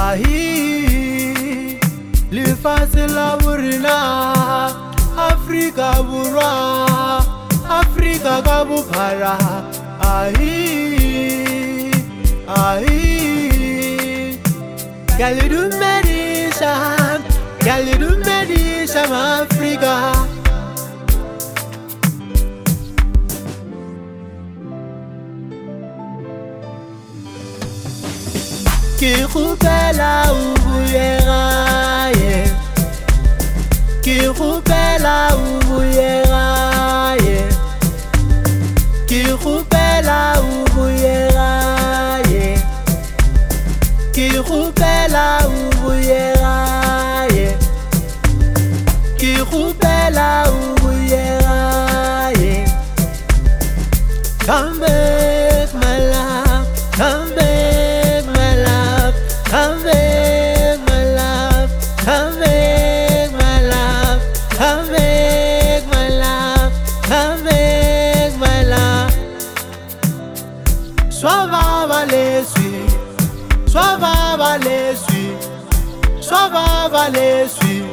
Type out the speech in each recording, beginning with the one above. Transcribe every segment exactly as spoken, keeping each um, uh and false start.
Ahi, lefatshe la borena, Afrika Borwa, Afrika ka bophara. Ahi, ahi, ke le dumedisa, ke le dumedisa Afrika. Ki kgopela o buye gae, ki kgopela o buye gae, ki kgopela o buye gae, ki kgopela o buye gae, ki kgopela o buye gae. Come back my love, come back. Come back, my love, come back, my love, come back, my love, come back, my love. Sois va les suivre, sois va les suivre, sois va les suivre,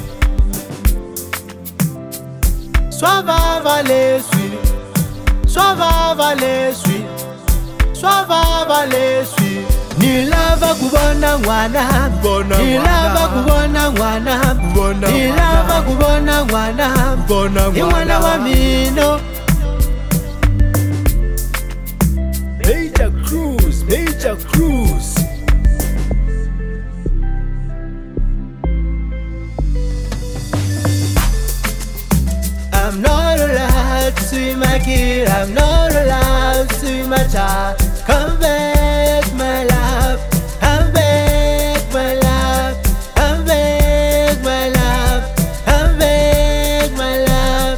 sois va les suivre, sois va les suivre, sois va les suivre. Nilava kubona ngwana, nilava kubona ngwana, nilava kubona ngwana, ngwana wa mino. Major Cruise, Major Cruise. I'm not allowed to see my kid, I'm not allowed to see my child. Come back, my love, come back, my love, come back, my love, come back, my love.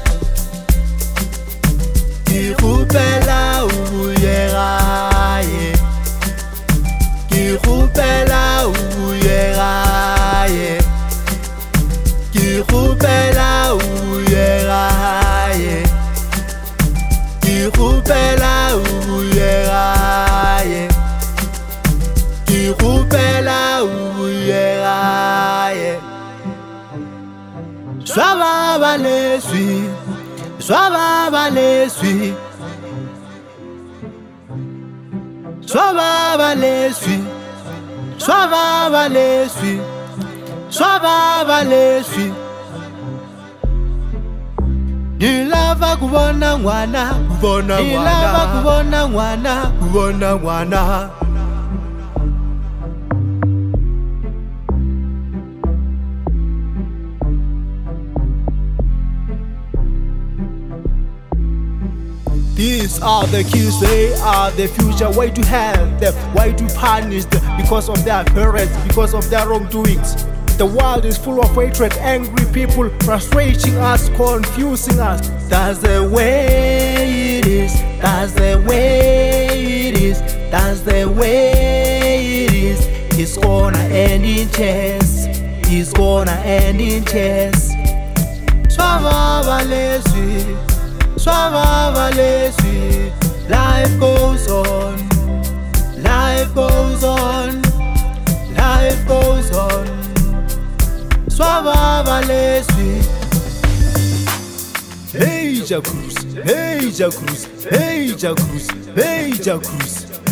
Ki kgopela o buye gae, ki kgopela o buye gae, ki kgopela o buye gae, ki kgopela o buye gae, ki kgopela o buye gae. Sois va les suivre, sois va les suivre, sois va les suivre, sois va les suivre, sois va les suivre. Nilava kubona ngwana, kubona ngwana, nilava kubona ngwana, kubona ngwana. These are the kids, they are the future. Why to help them? Why to punish them? Because of their parents, because of their wrongdoings. The world is full of hatred, angry people, frustrating us, confusing us. That's the way it is, that's the way it is, that's the way it is. It's gonna end in tears, it's gonna end in tears. Sois va les suivre, sois va les suivre. Life goes on, life goes on, life goes on. Sois va les suivre. Major Cruise, Major Cruise, Major Cruise, Major Cruise.